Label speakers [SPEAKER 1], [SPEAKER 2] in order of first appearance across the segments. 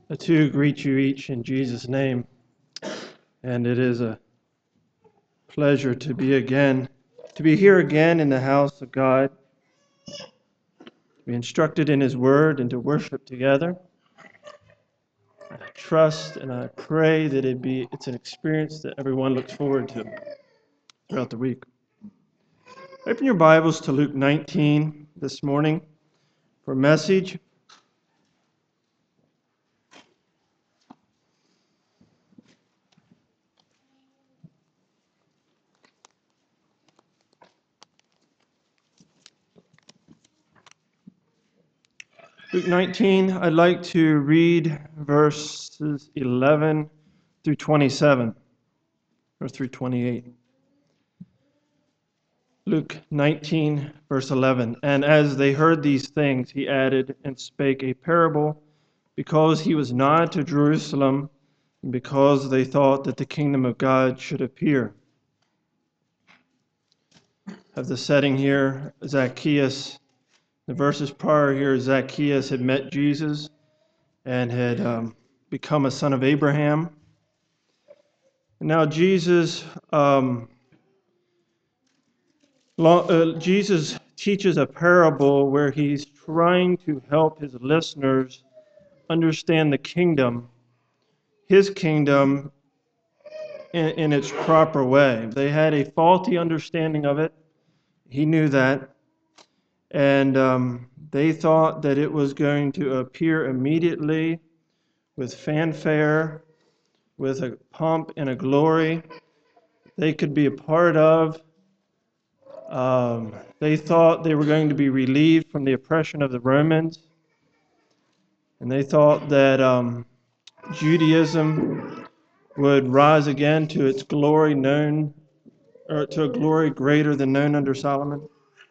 [SPEAKER 1] The two greet you each in Jesus' name, and it is a pleasure to be here again in the house of God, to be instructed in His Word and to worship together. I trust and I pray that it's an experience that everyone looks forward to throughout the week. Open your Bibles to Luke 19 this morning for a message. Luke 19, I'd like to read verses 11 through 27, or through 28. Luke 19, verse 11. And as they heard these things, he added and spake a parable, because he was nigh to Jerusalem, and because they thought that the kingdom of God should appear. Of the setting here, Zacchaeus, the verses prior here, Zacchaeus had met Jesus and had become a son of Abraham. And now Jesus teaches a parable where he's trying to help his listeners understand the kingdom, his kingdom, in its proper way. They had a faulty understanding of it. He knew that. And they thought that it was going to appear immediately with fanfare, with a pomp and a glory they could be a part of. They thought they were going to be relieved from the oppression of the Romans. And they thought that Judaism would rise again to its glory to a glory greater than known under Solomon.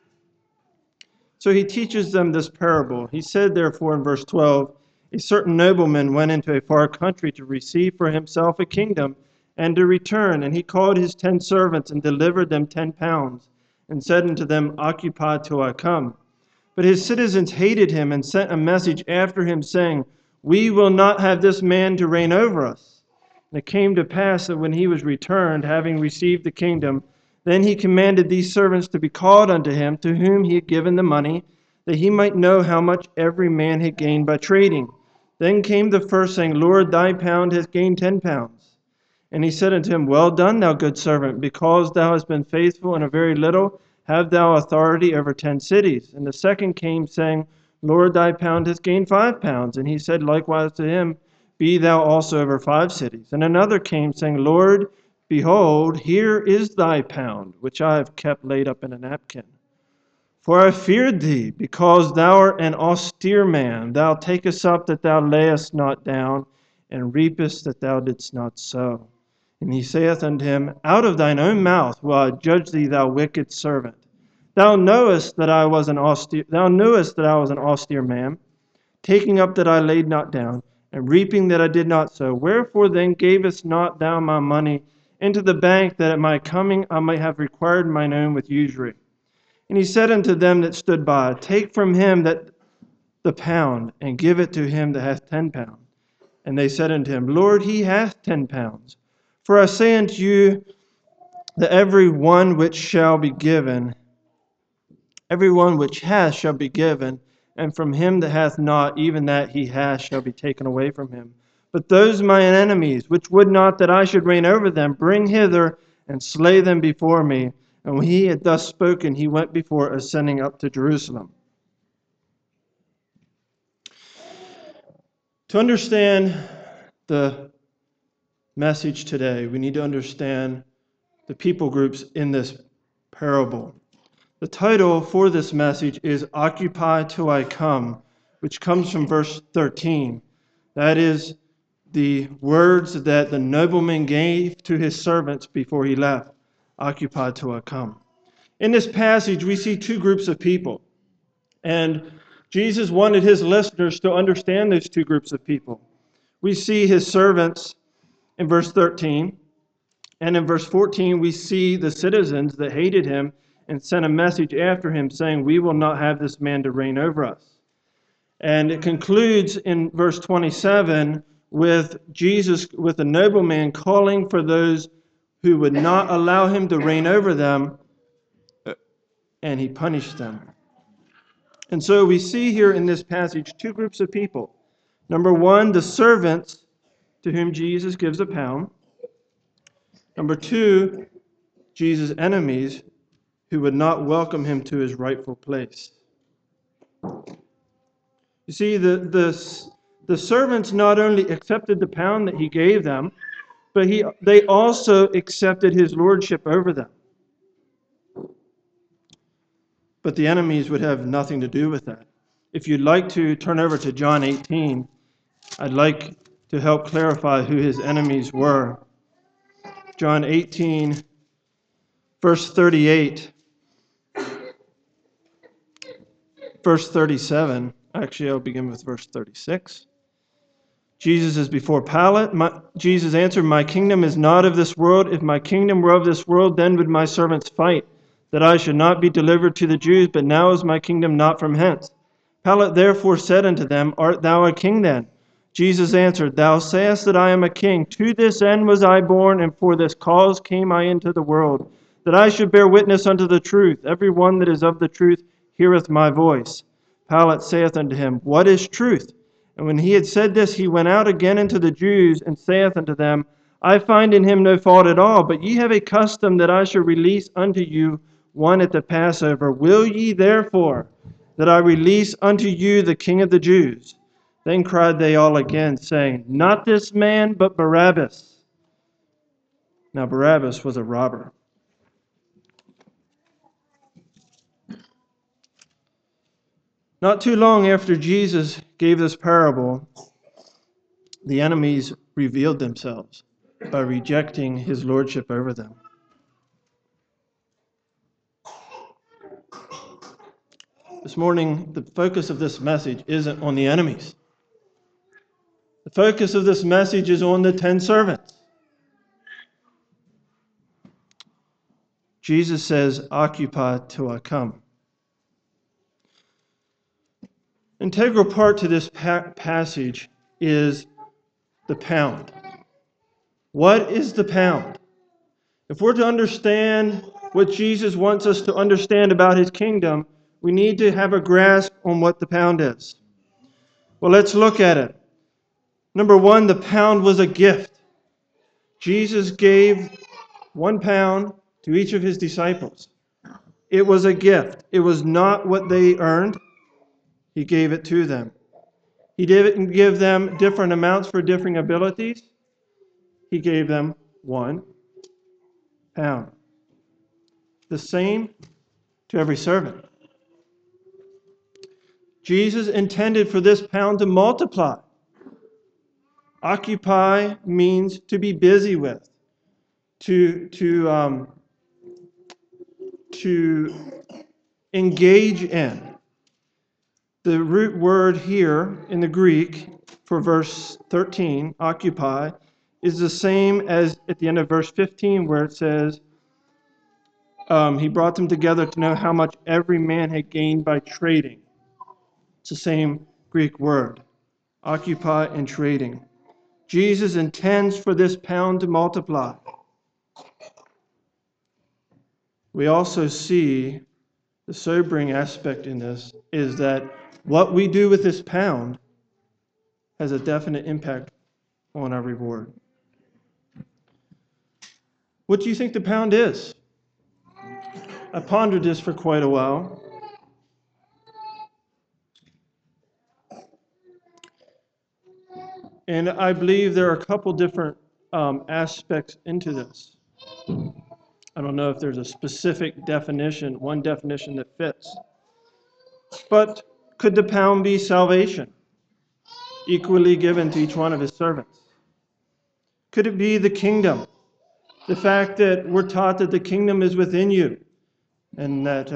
[SPEAKER 1] So he teaches them this parable. He said, therefore, in verse 12, a certain nobleman went into a far country to receive for himself a kingdom and to return. And he called his 10 servants and delivered them 10 pounds and said unto them, Occupy till I come. But his citizens hated him and sent a message after him, saying, We will not have this man to reign over us. And it came to pass that when he was returned, having received the kingdom, then he commanded these servants to be called unto him, to whom he had given the money, that he might know how much every man had gained by trading. Then came the first, saying, Lord, thy pound hath gained 10 pounds. And he said unto him, Well done, thou good servant, because thou hast been faithful in a very little, have thou authority over 10 cities. And the second came, saying, Lord, thy pound hath gained 5 pounds. And he said likewise to him, Be thou also over 5 cities. And another came, saying, Lord, behold, here is thy pound, which I have kept laid up in a napkin. For I feared thee, because thou art an austere man. Thou takest up that thou layest not down, and reapest that thou didst not sow. And he saith unto him, Out of thine own mouth will I judge thee, thou wicked servant. Thou knowest that I was an austere man, taking up that I laid not down, and reaping that I did not sow. Wherefore then gavest not thou my money into the bank, that at my coming I might have required mine own with usury? And he said unto them that stood by, Take from him that the pound, and give it to him that hath 10 pounds. And they said unto him, Lord, he hath 10 pounds. For I say unto you, that every one which hath shall be given, and from him that hath not, even that he hath shall be taken away from him. But those mine enemies, which would not that I should reign over them, bring hither and slay them before me. And when he had thus spoken, he went before, ascending up to Jerusalem. To understand the message today, we need to understand the people groups in this parable. The title for this message is Occupy Till I Come, which comes from verse 13. That is the words that the nobleman gave to his servants before he left. Occupy till I come. In this passage, we see 2 groups of people. And Jesus wanted his listeners to understand those 2 groups of people. We see his servants in verse 13. And in verse 14, we see the citizens that hated him and sent a message after him saying, We will not have this man to reign over us. And it concludes in verse 27 with Jesus, with a nobleman calling for those who would not allow him to reign over them, and he punished them. And so we see here in this passage two groups of people. Number one, the servants to whom Jesus gives a pound. Number two, Jesus' enemies who would not welcome him to his rightful place. You see, the servants not only accepted the pound that he gave them, but they also accepted his lordship over them. But the enemies would have nothing to do with that. If you'd like to turn over to John 18, I'd like to help clarify who his enemies were. John 18, verse 38, verse 37. Actually, I'll begin with verse 36. Jesus is before Pilate. Jesus answered, "My kingdom is not of this world. If my kingdom were of this world, then would my servants fight, that I should not be delivered to the Jews. But now is my kingdom not from hence." Pilate therefore said unto them, "Art thou a king then?" Jesus answered, "Thou sayest that I am a king. To this end was I born, and for this cause came I into the world, that I should bear witness unto the truth. Every one that is of the truth heareth my voice." Pilate saith unto him, "What is truth?" And when he had said this, he went out again unto the Jews, and saith unto them, "I find in him no fault at all, but ye have a custom that I should release unto you one at the Passover. Will ye therefore that I release unto you the King of the Jews?" Then cried they all again, saying, "Not this man, but Barabbas." Now Barabbas was a robber. Not too long after Jesus gave this parable, the enemies revealed themselves by rejecting his lordship over them. This morning, the focus of this message isn't on the enemies. The focus of this message is on the 10 servants. Jesus says, "Occupy till I come." Integral part to this passage is the pound. What is the pound? If we're to understand what Jesus wants us to understand about his kingdom, we need to have a grasp on what the pound is. Well, let's look at it. Number one, the pound was a gift. Jesus gave 1 pound to each of his disciples. It was a gift. It was not what they earned. He gave it to them. He didn't give them different amounts for different abilities. He gave them 1 pound. The same to every servant. Jesus intended for this pound to multiply. Occupy means to be busy with, to engage in. The root word here in the Greek for verse 13, occupy, is the same as at the end of verse 15 where it says, he brought them together to know how much every man had gained by trading. It's the same Greek word, occupy and trading. Jesus intends for this pound to multiply. We also see the sobering aspect in this is that what we do with this pound has a definite impact on our reward. What do you think the pound is? I pondered this for quite a while. And I believe there are a couple different aspects into this. I don't know if there's a specific definition, one definition that fits. But could the pound be salvation, equally given to each one of his servants? Could it be the kingdom? The fact that we're taught that the kingdom is within you, and that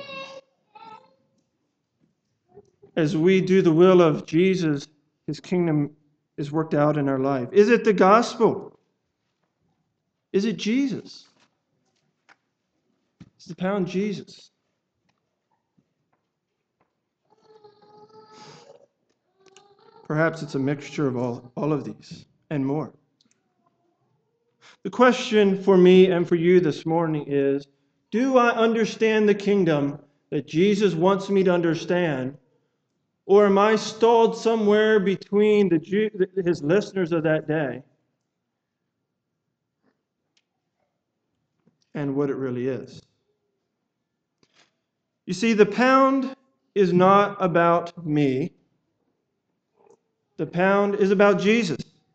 [SPEAKER 1] as we do the will of Jesus, his kingdom is worked out in our life. Is it the gospel? Is it Jesus? Is the pound Jesus? Perhaps it's a mixture of all of these and more. The question for me and for you this morning is, do I understand the kingdom that Jesus wants me to understand? Or am I stalled somewhere between his listeners of that day and what it really is? You see, the pound is not about me. The pound is about Jesus.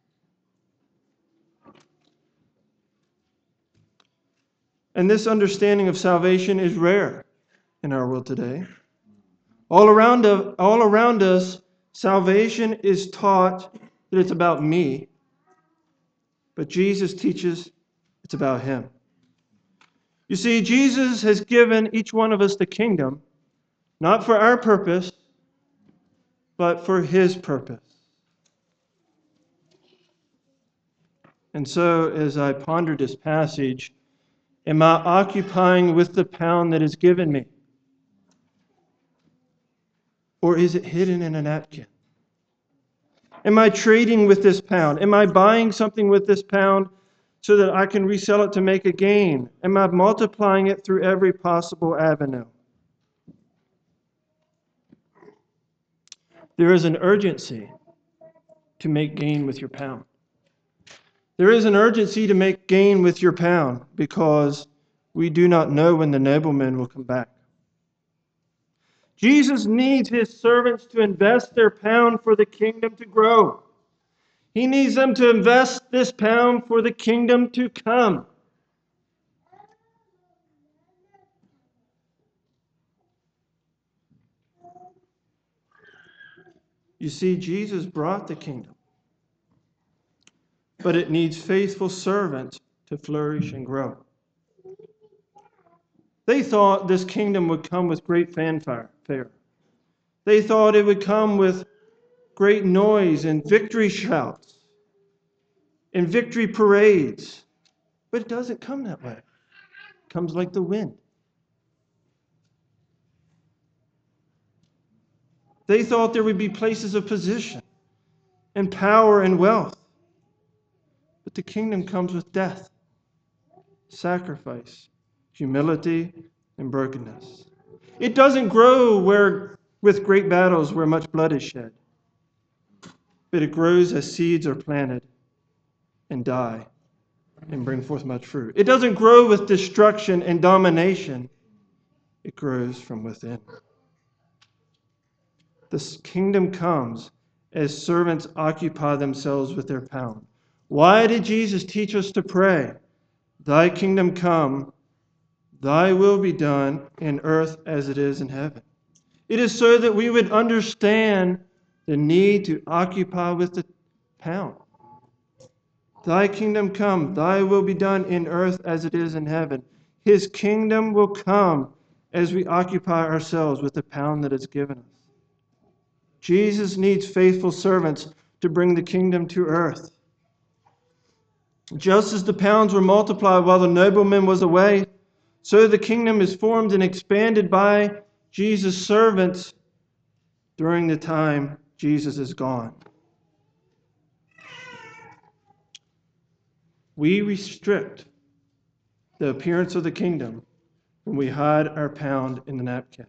[SPEAKER 1] And this understanding of salvation is rare in our world today. All around us, salvation is taught that it's about me, but Jesus teaches it's about him. You see, Jesus has given each one of us the kingdom, not for our purpose, but for his purpose. And so, as I pondered this passage, am I occupying with the pound that is given me? Or is it hidden in a napkin? Am I trading with this pound? Am I buying something with this pound so that I can resell it to make a gain? Am I multiplying it through every possible avenue? There is an urgency to make gain with your pound. There is an urgency to make gain with your pound because we do not know when the nobleman will come back. Jesus needs his servants to invest their pound for the kingdom to grow. He needs them to invest this pound for the kingdom to come. You see, Jesus brought the kingdom, but it needs faithful servants to flourish and grow. They thought this kingdom would come with great fanfare. They thought it would come with great noise and victory shouts and victory parades. But it doesn't come that way. It comes like the wind. They thought there would be places of position and power and wealth. But the kingdom comes with death, sacrifice, humility, and brokenness. It doesn't grow with great battles where much blood is shed, but it grows as seeds are planted and die and bring forth much fruit. It doesn't grow with destruction and domination. It grows from within. The kingdom comes as servants occupy themselves with their pound. Why did Jesus teach us to pray, "Thy kingdom come, thy will be done in earth as it is in heaven"? It is so that we would understand the need to occupy with the pound. Thy kingdom come, thy will be done in earth as it is in heaven. His kingdom will come as we occupy ourselves with the pound that is given us. Jesus needs faithful servants to bring the kingdom to earth. Just as the pounds were multiplied while the nobleman was away, so the kingdom is formed and expanded by Jesus' servants during the time Jesus is gone. We restrict the appearance of the kingdom when we hide our pound in the napkin.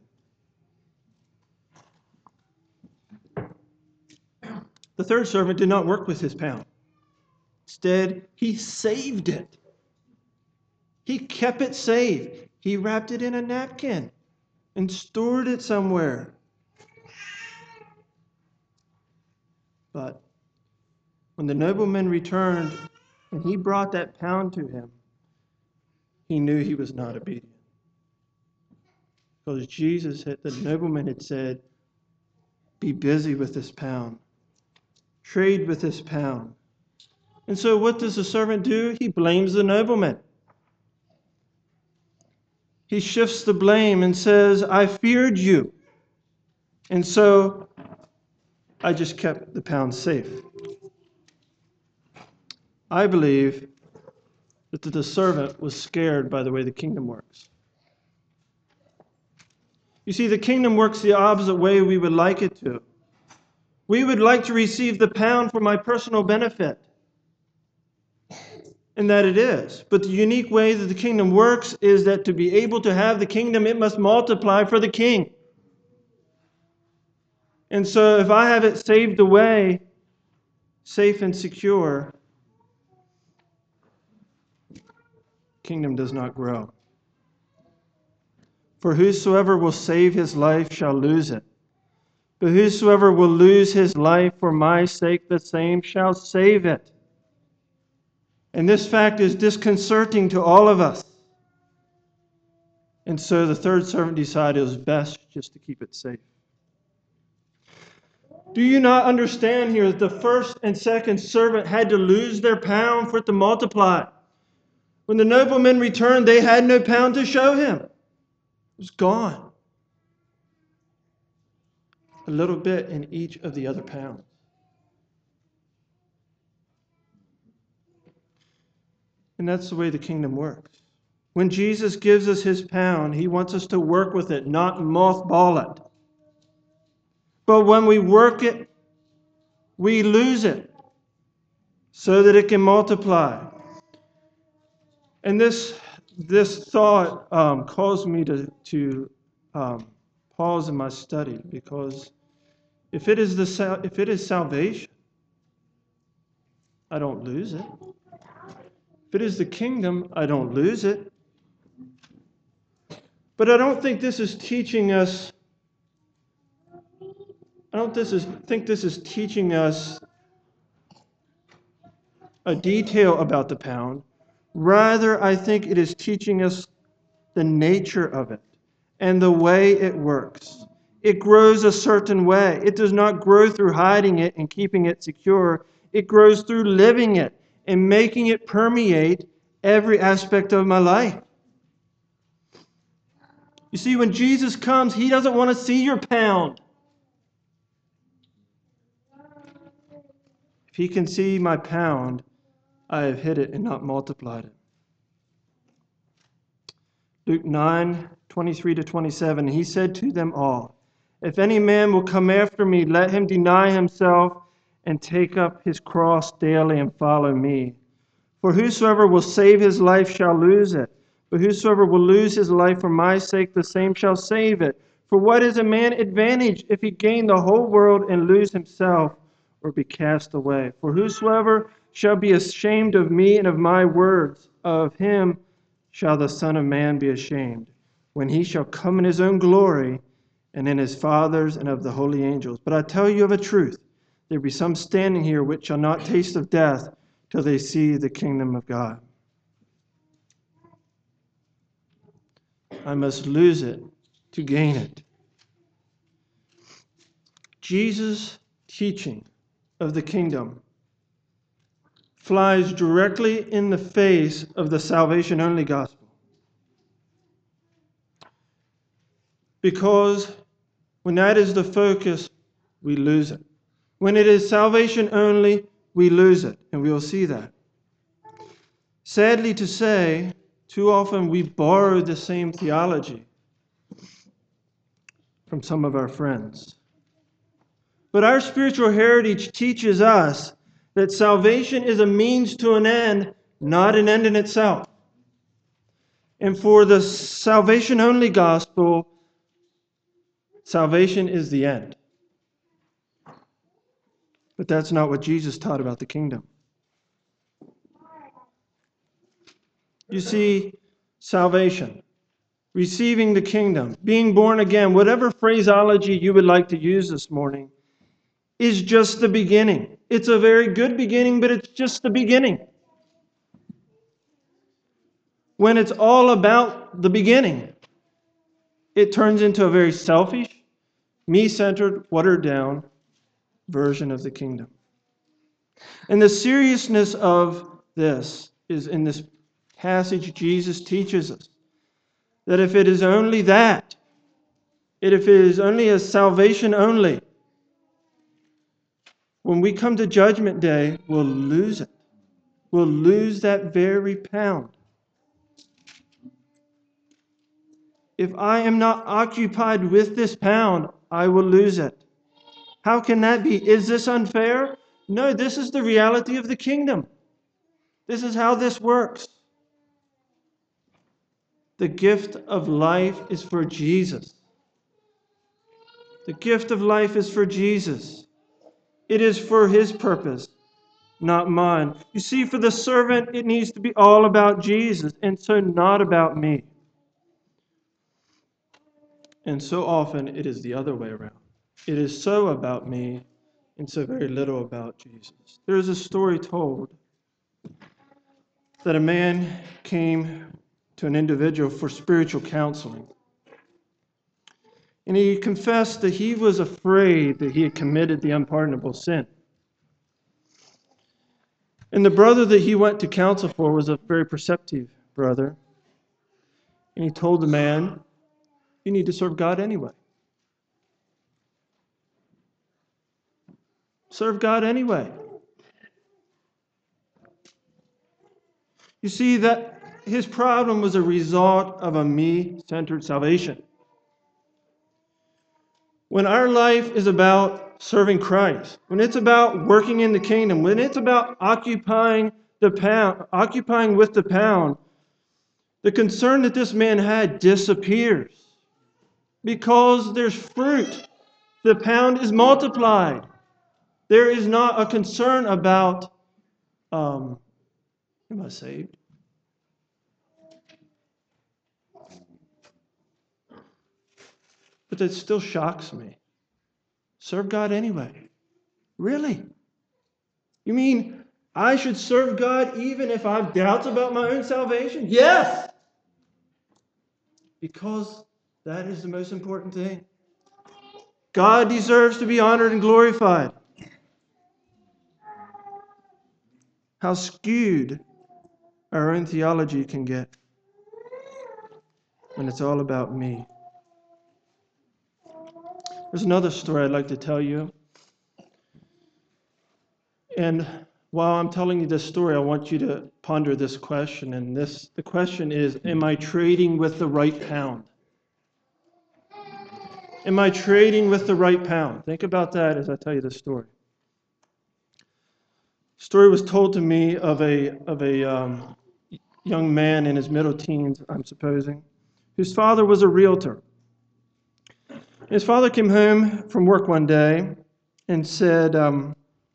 [SPEAKER 1] The third servant did not work with his pound. Instead, he saved it. He kept it safe. He wrapped it in a napkin and stored it somewhere. But when the nobleman returned and he brought that pound to him, he knew he was not obedient. Because the nobleman had said, "Be busy with this pound. Trade with this pound." And so what does the servant do? He blames the nobleman. He shifts the blame and says, "I feared you. And so I just kept the pound safe." I believe that the servant was scared by the way the kingdom works. You see, the kingdom works the opposite way we would like it to. We would like to receive the pound for my personal benefit. And that it is. But the unique way that the kingdom works is that to be able to have the kingdom, it must multiply for the king. And so if I have it saved away, safe and secure, kingdom does not grow. For whosoever will save his life shall lose it. But whosoever will lose his life for my sake, the same shall save it. And this fact is disconcerting to all of us. And so the third servant decided it was best just to keep it safe. Do you not understand here that the first and second servant had to lose their pound for it to multiply? When the nobleman returned, they had no pound to show him. It was gone. A little bit in each of the other pounds. And that's the way the kingdom works. When Jesus gives us his pound, he wants us to work with it, not mothball it. But when we work it, we lose it so that it can multiply. And this thought caused me to pause in my study, because if it is salvation, I don't lose it. If it is the kingdom, I don't lose it. But I don't think this is teaching us. Think this is teaching us a detail about the pound. Rather, I think it is teaching us the nature of it and the way it works. It grows a certain way. It does not grow through hiding it and keeping it secure. It grows through living it and making it permeate every aspect of my life. You see, when Jesus comes, he doesn't want to see your pound. If he can see my pound, I have hid it and not multiplied it. Luke 9:23-27, he said to them all, "If any man will come after me, let him deny himself and take up his cross daily and follow me. For whosoever will save his life shall lose it. But whosoever will lose his life for my sake, the same shall save it. For what is a man advantage if he gain the whole world and lose himself, or be cast away? For whosoever shall be ashamed of me and of my words, of him shall the Son of Man be ashamed, when he shall come in his own glory, and in his Father's and of the holy angels. But I tell you of a truth, there be some standing here which shall not taste of death till they see the kingdom of God." I must lose it to gain it. Jesus' teaching of the kingdom flies directly in the face of the salvation-only gospel. Because when that is the focus, we lose it. When it is salvation only, we lose it, and we will see that. Sadly to say, too often we borrow the same theology from some of our friends. But our spiritual heritage teaches us that salvation is a means to an end, not an end in itself. And for the salvation-only gospel, salvation is the end. But that's not what Jesus taught about the kingdom. You see, salvation, receiving the kingdom, being born again, whatever phraseology you would like to use this morning, is just the beginning. It's a very good beginning, but it's just the beginning. When it's all about the beginning, it turns into a very selfish, me-centered, watered-down version of the kingdom. And the seriousness of this is in this passage Jesus teaches us that if it is only that, if it is only a salvation only, when we come to Judgment Day, we'll lose it. We'll lose that very pound. If I am not occupied with this pound, I will lose it. How can that be? Is this unfair? No, this is the reality of the kingdom. This is how this works. The gift of life is for Jesus. The gift of life is for Jesus. It is for his purpose, not mine. You see, for the servant, it needs to be all about Jesus, and so not about me. And so often it is the other way around. It is so about me and so very little about Jesus. There is a story told that a man came to an individual for spiritual counseling. And he confessed that he was afraid that he had committed the unpardonable sin. And the brother that he went to counsel for was a very perceptive brother. And he told the man, you need to serve God anyway. Serve God anyway. You see that his problem was a result of a me-centered salvation. When our life is about serving Christ, when it's about working in the kingdom, when it's about occupying with the pound, the concern that this man had disappears because there's fruit. The pound is multiplied. There is not a concern about, am I saved? But that still shocks me. Serve God anyway. Really? You mean I should serve God even if I have doubts about my own salvation? Yes! Because that is the most important thing. God deserves to be honored and glorified. How skewed our own theology can get when it's all about me. There's another story I'd like to tell you. And while I'm telling you this story, I want you to ponder this question. And the question is, am I trading with the right pound? Am I trading with the right pound? Think about that as I tell you this story. The story was told to me of a young man in his middle teens, I'm supposing, whose father was a realtor. His father came home from work one day and said, well,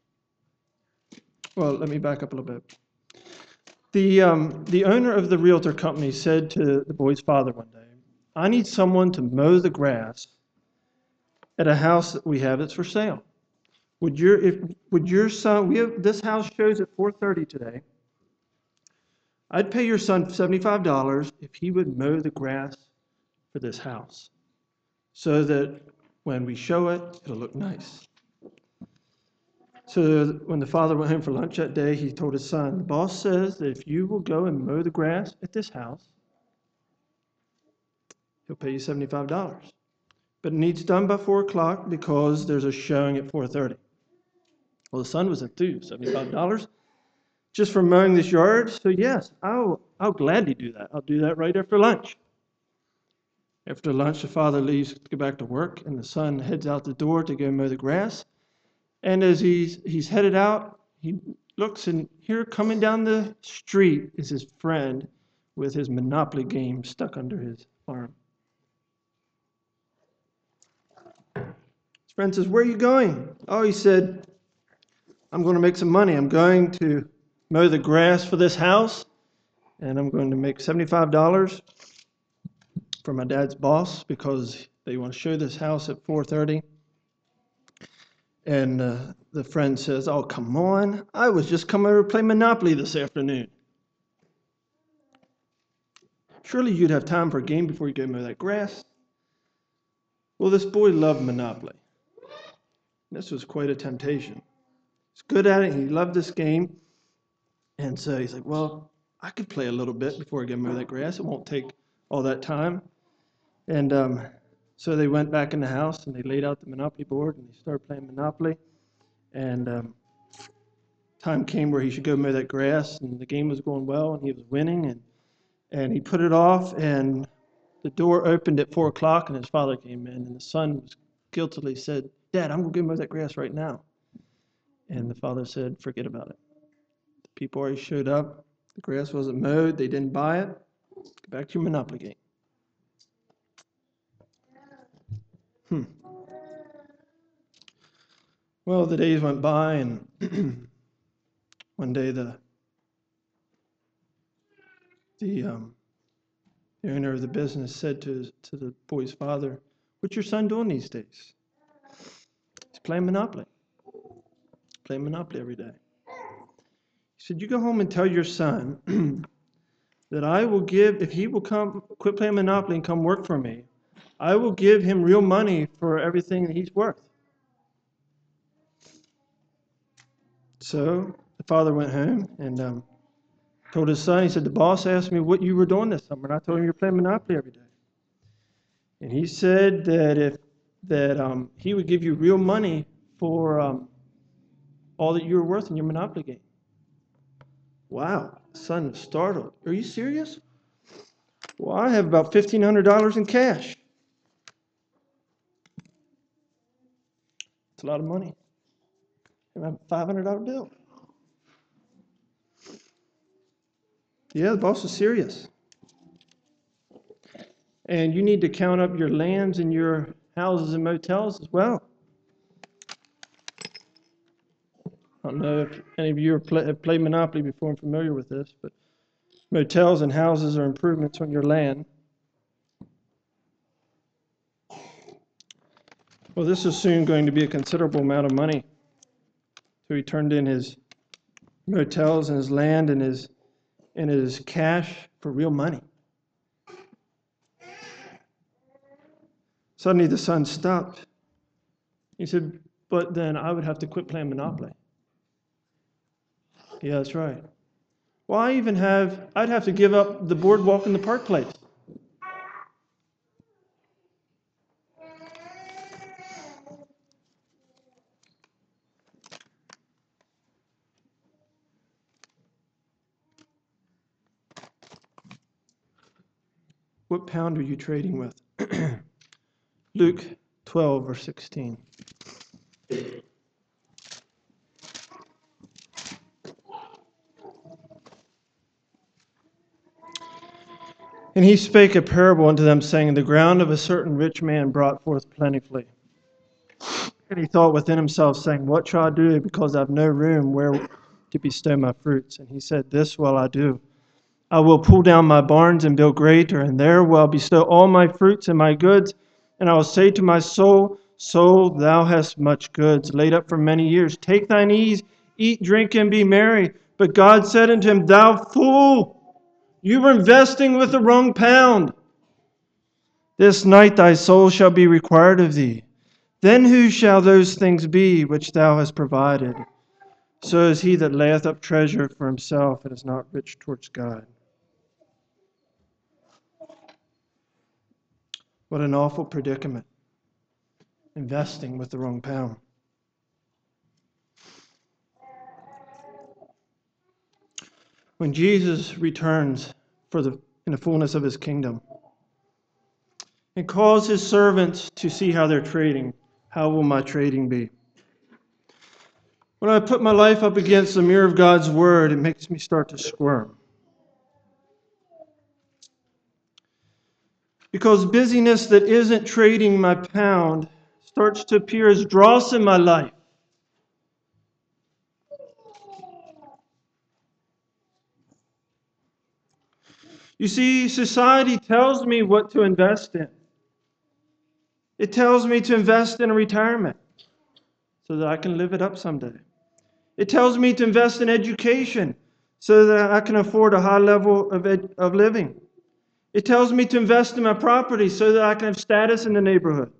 [SPEAKER 1] let me back up a little bit. The owner of the realtor company said to the boy's father one day, I need someone to mow the grass at a house that we have that's for sale. Would your son, this house shows at 4:30 today. I'd pay your son $75 if he would mow the grass for this house so that when we show it, it'll look nice. So when the father went home for lunch that day, he told his son, the boss says that if you will go and mow the grass at this house, he'll pay you $75. But it needs done by 4 o'clock because there's a showing at 4:30. Well, the son was enthused, $75 just for mowing this yard. So yes, I'll gladly do that. I'll do that right after lunch. After lunch, the father leaves to go back to work, and the son heads out the door to go mow the grass. And as he's headed out, he looks, and here coming down the street is his friend with his Monopoly game stuck under his arm. His friend says, where are you going? Oh, he said, I'm going to make some money. I'm going to mow the grass for this house, and I'm going to make $75 for my dad's boss because they want to show this house at 4:30. And the friend says, oh, come on. I was just coming over to play Monopoly this afternoon. Surely you'd have time for a game before you go mow that grass. Well, this boy loved Monopoly. This was quite a temptation. He's good at it. He loved this game. And so he's like, well, I could play a little bit before I go mow that grass. It won't take all that time. And so they went back in the house and they laid out the Monopoly board and they started playing Monopoly. And time came where he should go mow that grass, and the game was going well and he was winning. And he put it off, and the door opened at 4 o'clock, and his father came in, and the son was guiltily said, Dad, I'm going to go mow that grass right now. And the father said, forget about it. The people already showed up. The grass wasn't mowed. They didn't buy it. Go back to your Monopoly game. Well, the days went by, and one day the owner of the business said to the boy's father, "What's your son doing these days?" "He's playing Monopoly. Playing Monopoly every day." He said, "You go home and tell your son that I will give, if he will come, quit playing Monopoly and come work for me, I will give him real money for everything that he's worth." So the father went home and told his son, he said, "The boss asked me what you were doing this summer, and I told him you're playing Monopoly every day." And he said that he would give you real money for all that you were worth in your Monopoly game. Wow, the son was startled. "Are you serious?" "Well, I have about $1,500 in cash." It's a lot of money. And I have a $500 bill. Yeah, the boss is serious. And you need to count up your lands and your houses and motels as well. I don't know if any of you have played Monopoly before and familiar with this, but motels and houses are improvements on your land. Well, this is soon going to be a considerable amount of money. So he turned in his motels and his land and his cash for real money. Suddenly the son stopped. He said, "But then I would have to quit playing Monopoly." "Yeah, that's right." "Well, I'd have to give up the boardwalk in the park place." What pound are you trading with? Luke 12, verse 16. "And he spake a parable unto them, saying, The ground of a certain rich man brought forth plentifully. And he thought within himself, saying, What shall I do, because I have no room where to bestow my fruits? And he said, This will I do. I will pull down my barns and build greater, and there will I bestow all my fruits and my goods. And I will say to my soul, Soul, thou hast much goods laid up for many years. Take thine ease, eat, drink, and be merry. But God said unto him, Thou fool, you were investing with the wrong pound. This night thy soul shall be required of thee. Then whose shall those things be which thou hast provided? So is he that layeth up treasure for himself and is not rich towards God." What an awful predicament, investing with the wrong pound. When Jesus returns in the fullness of his kingdom and calls his servants to see how they're trading, how will my trading be? When I put my life up against the mirror of God's word, it makes me start to squirm. Because busyness that isn't trading my pound starts to appear as dross in my life. You see, society tells me what to invest in. It tells me to invest in a retirement so that I can live it up someday. It tells me to invest in education so that I can afford a high level of living. It tells me to invest in my property so that I can have status in the neighborhood.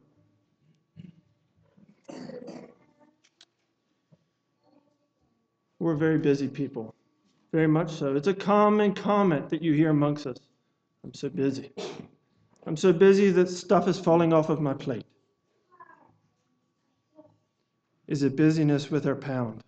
[SPEAKER 1] We're very busy people, very much so. It's a common comment that you hear amongst us. I'm so busy. I'm so busy that stuff is falling off of my plate. Is it busyness with our pound?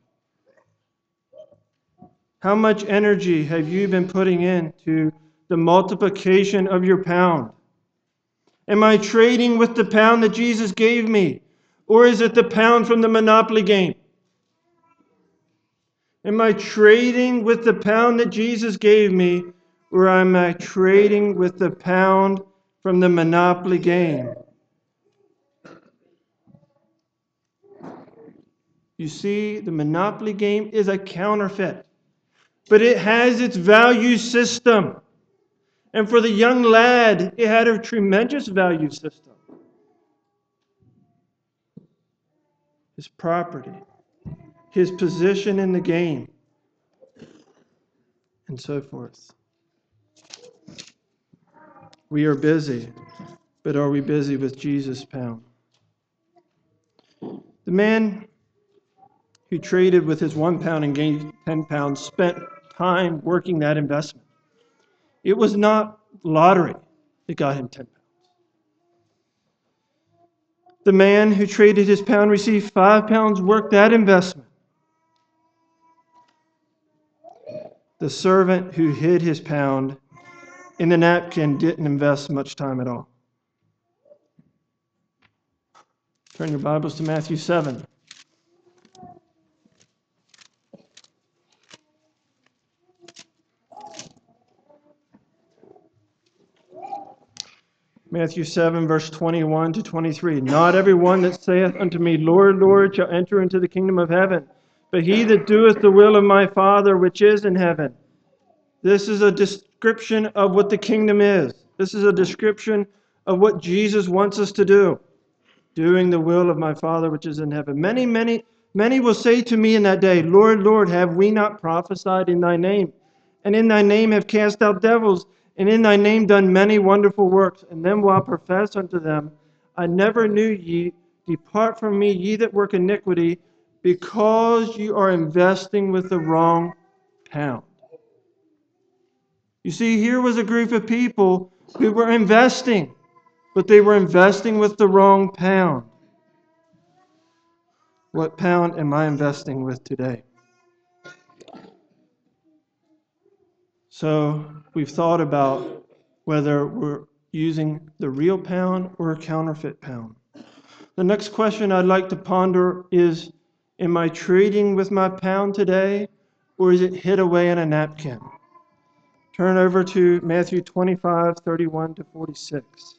[SPEAKER 1] How much energy have you been putting into the multiplication of your pound? Am I trading with the pound that Jesus gave me? Or is it the pound from the Monopoly game? Am I trading with the pound that Jesus gave me, or am I trading with the pound from the Monopoly game? You see, the Monopoly game is a counterfeit, but it has its value system. And for the young lad, it had a tremendous value system. His property, his position in the game, and so forth. We are busy, but are we busy with Jesus' pound? The man who traded with his 1 pound and gained 10 pounds spent time working that investment. It was not lottery that got him 10 pounds. The man who traded his pound received 5 pounds, worked that investment. The servant who hid his pound in the napkin didn't invest much time at all. Turn your Bibles to Matthew 7. Matthew 7, verse 21 to 23. Not everyone that saith unto me, Lord, Lord, shall enter into the kingdom of heaven, but he that doeth the will of my Father which is in heaven. This is a description of what the kingdom is. This is a description of what Jesus wants us to do. Doing the will of my Father which is in heaven. Many will say to me in that day, Lord, Lord, have we not prophesied in thy name? And in thy name have cast out devils, and in thy name done many wonderful works. And then will I profess unto them, I never knew ye. Depart from me, ye that work iniquity, because you are investing with the wrong pound. You see, here was a group of people who were investing, but they were investing with the wrong pound. What pound am I investing with today? So we've thought about whether we're using the real pound or a counterfeit pound. The next question I'd like to ponder is, am I trading with my pound today, or is it hid away in a napkin? Turn over to Matthew 25, 31 to 46.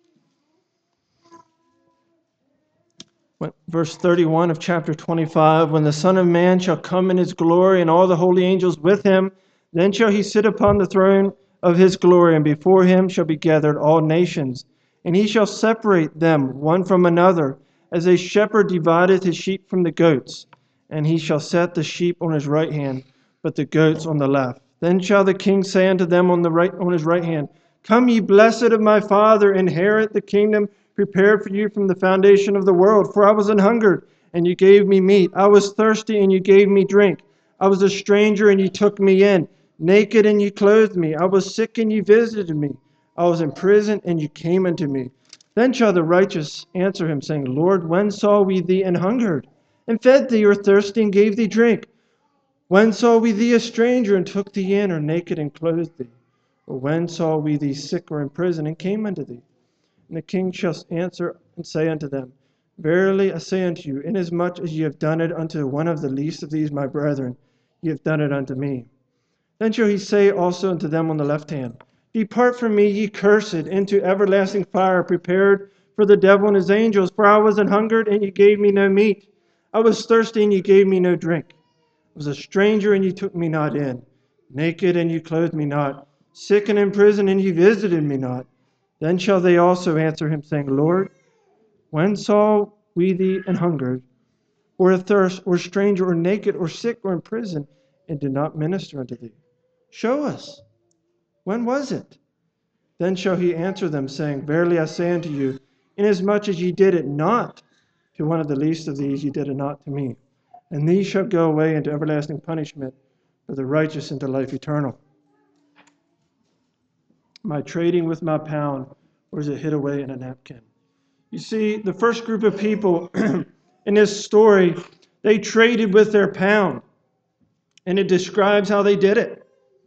[SPEAKER 1] Verse 31 of chapter 25, when the Son of Man shall come in his glory and all the holy angels with him, then shall he sit upon the throne of his glory, and before him shall be gathered all nations. And he shall separate them one from another, as a shepherd divideth his sheep from the goats. And he shall set the sheep on his right hand, but the goats on the left. Then shall the king say unto them on his right hand, Come, ye blessed of my Father, inherit the kingdom prepared for you from the foundation of the world. For I was an hungered, and you gave me meat. I was thirsty, and you gave me drink. I was a stranger, and you took me in. Naked, and you clothed me. I was sick, and you visited me. I was in prison, and you came unto me. Then shall the righteous answer him, saying, Lord, when saw we thee an hungered, and fed thee, or thirsty, and gave thee drink? When saw we thee a stranger, and took thee in, or naked, and clothed thee? Or when saw we thee sick, or in prison, and came unto thee? And the king shall answer and say unto them, Verily I say unto you, inasmuch as ye have done it unto one of the least of these my brethren, ye have done it unto me. Then shall he say also unto them on the left hand, Depart from me, ye cursed, into everlasting fire, prepared for the devil and his angels. For I was an hungered, and ye gave me no meat. I was thirsty, and ye gave me no drink. I was a stranger, and ye took me not in. Naked, and ye clothed me not. Sick and in prison, and ye visited me not. Then shall they also answer him, saying, Lord, when saw we thee an hungered, or athirst, or stranger, or naked, or sick, or in prison, and did not minister unto thee? Show us. When was it? Then shall he answer them, saying, Verily I say unto you, inasmuch as ye did it not to one of the least of these, ye did it not to me. And these shall go away into everlasting punishment, but the righteous into life eternal. Am I trading with my pound, or is it hid away in a napkin? You see, the first group of people in this story, they traded with their pound, and it describes how they did it.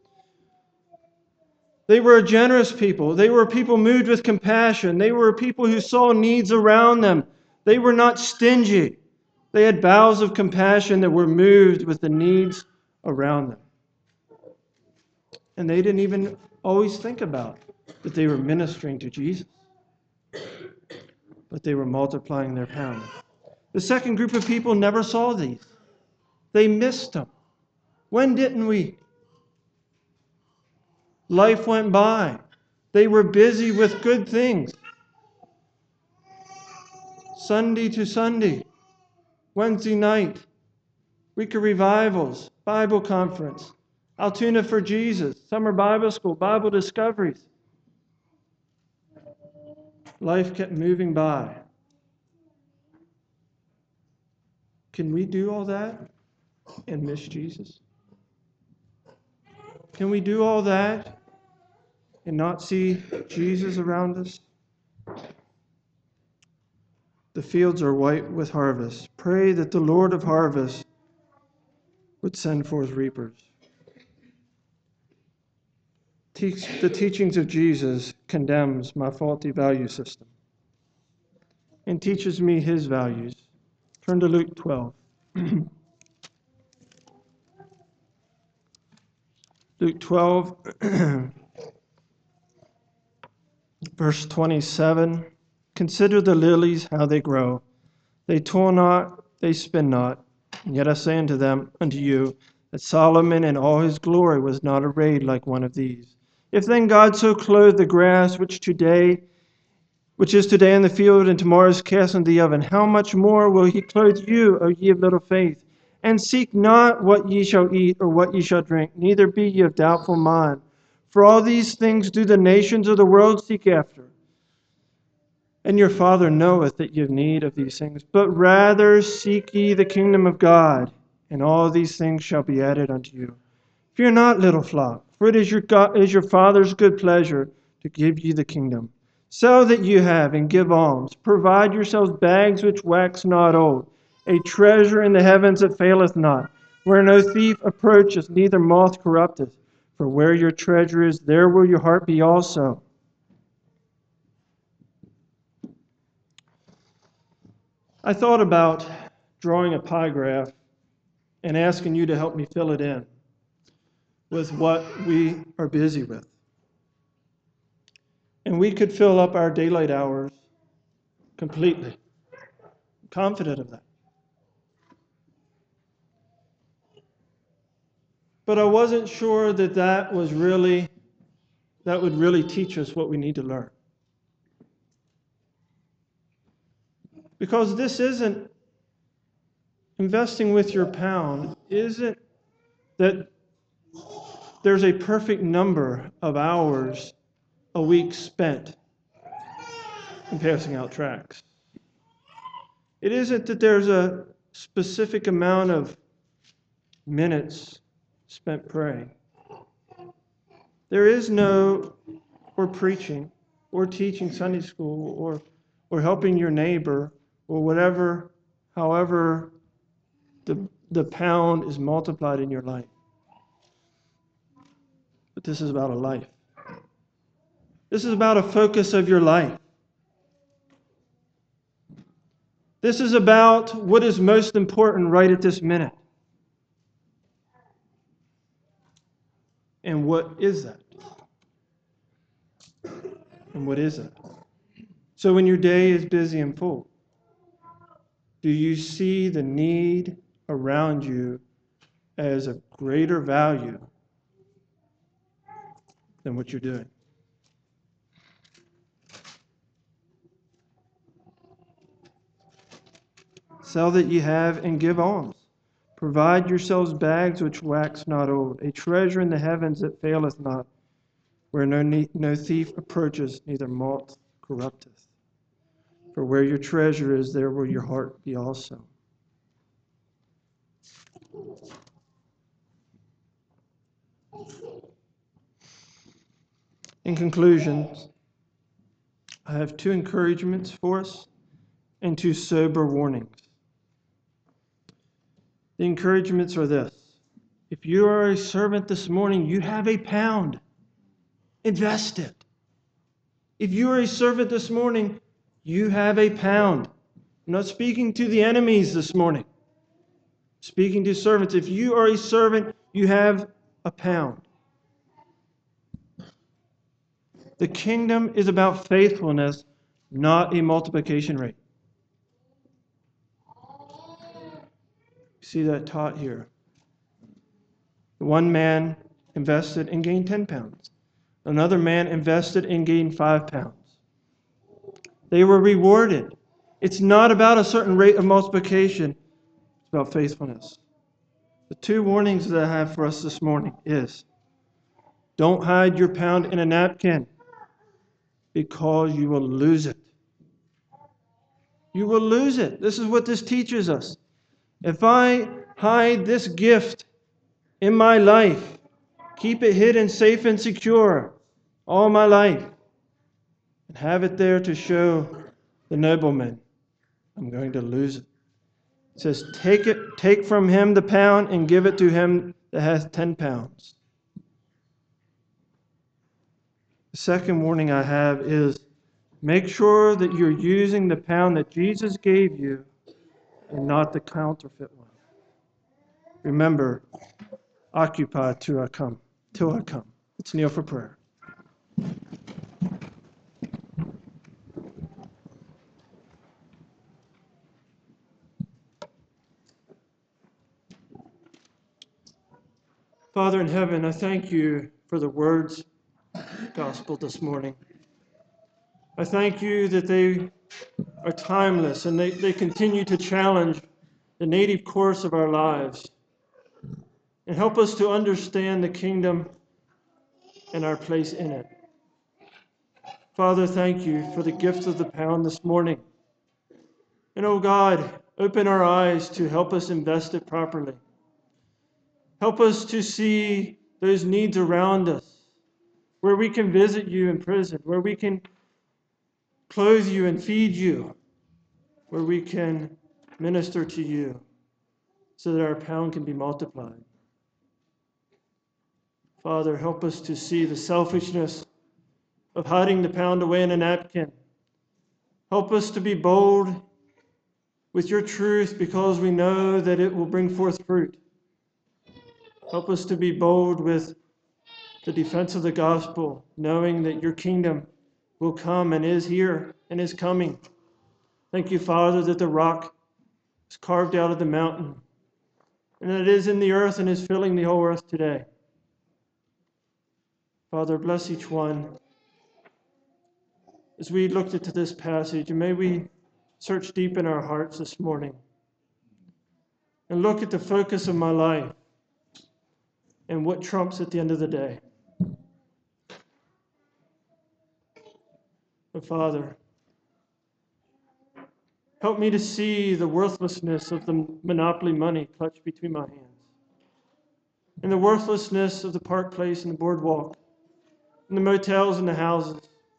[SPEAKER 1] They were a generous people. They were people moved with compassion. They were people who saw needs around them. They were not stingy. They had bowels of compassion that were moved with the needs around them. And they didn't even always think about that they were ministering to Jesus, but they were multiplying their pounds. The second group of people never saw these. They missed them. When didn't we? Life went by. They were busy with good things. Sunday to Sunday, Wednesday night, week of revivals, Bible conference, Altoona for Jesus, summer Bible school, Bible discoveries. Life kept moving by. Can we do all that and miss Jesus? Can we do all that and not see Jesus around us? The fields are white with harvest. Pray that the Lord of harvest would send forth reapers. The teachings of Jesus condemns my faulty value system and teaches me his values. Turn to Luke 12. Luke 12, verse 27. Consider the lilies, how they grow. They toil not, they spin not. And yet I say unto you, that Solomon in all his glory was not arrayed like one of these. If then God so clothed the grass, which is today in the field and tomorrow is cast into the oven, how much more will he clothe you, O ye of little faith? And seek not what ye shall eat or what ye shall drink, neither be ye of doubtful mind. For all these things do the nations of the world seek after. And your Father knoweth that ye have need of these things. But rather seek ye the kingdom of God, and all these things shall be added unto you. Fear not, little flock, for it is your Father's good pleasure to give you the kingdom. Sell that you have, and give alms. Provide yourselves bags which wax not old, a treasure in the heavens that faileth not, where no thief approacheth, neither moth corrupteth. For where your treasure is, there will your heart be also. I thought about drawing a pie graph and asking you to help me fill it in with what we are busy with. And we could fill up our daylight hours completely. I'm confident of that. But I wasn't sure that would really teach us what we need to learn. Because this isn't investing with your pound, isn't that there's a perfect number of hours a week spent in passing out tracts. It isn't that there's a specific amount of minutes spent praying. There is no, or preaching, or teaching Sunday school, or helping your neighbor, or whatever, however the pound is multiplied in your life. But this is about a life. This is about a focus of your life. This is about what is most important right at this minute. And what is that? And what is it? So when your day is busy and full, do you see the need around you as of greater value than what you're doing? Sell that ye have and give alms. Provide yourselves bags which wax not old, a treasure in the heavens that faileth not, where no thief approaches, neither moth corrupteth. For where your treasure is, there will your heart be also. In conclusion, I have two encouragements for us and two sober warnings. The encouragements are this. If you are a servant this morning, you have a pound. Invest it. If you are a servant this morning, you have a pound. I'm not speaking to the enemies this morning. I'm speaking to servants. If you are a servant, you have a pound. The kingdom is about faithfulness, not a multiplication rate. You see that taught here. One man invested and gained 10 pounds. Another man invested and gained 5 pounds. They were rewarded. It's not about a certain rate of multiplication. It's about faithfulness. The two warnings that I have for us this morning is, don't hide your pound in a napkin because you will lose it. You will lose it. This is what this teaches us. If I hide this gift in my life, keep it hidden, safe, and secure all my life, and have it there to show the nobleman, I'm going to lose it. It says, take from him the pound and give it to him that has 10 pounds. The second warning I have is, make sure that you're using the pound that Jesus gave you and not the counterfeit one. Remember, occupy till I come. Let's kneel for prayer. Father in heaven, I thank you for the words of the gospel this morning. I thank you that they are timeless and they continue to challenge the native course of our lives and help us to understand the kingdom and our place in it. Father, thank you for the gift of the pound this morning. And oh God, open our eyes to help us invest it properly. Help us to see those needs around us, where we can visit you in prison, where we can clothe you and feed you, where we can minister to you so that our pound can be multiplied. Father, help us to see the selfishness of hiding the pound away in a napkin. Help us to be bold with your truth because we know that it will bring forth fruit. Help us to be bold with the defense of the gospel, knowing that your kingdom will come and is here and is coming. Thank you, Father, that the rock is carved out of the mountain and that it is in the earth and is filling the whole earth today. Father, bless each one as we looked into this passage, and may we search deep in our hearts this morning and look at the focus of my life and what trumps at the end of the day. But Father, help me to see the worthlessness of the monopoly money clutched between my hands, and the worthlessness of the park place and the boardwalk, and the motels and the houses.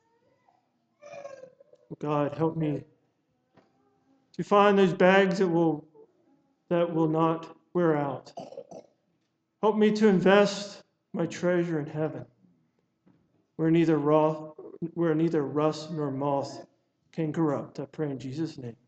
[SPEAKER 1] Oh God, help me to find those bags that will not wear out. Help me to invest my treasure in heaven, where neither rust nor moth can corrupt. I pray in Jesus' name.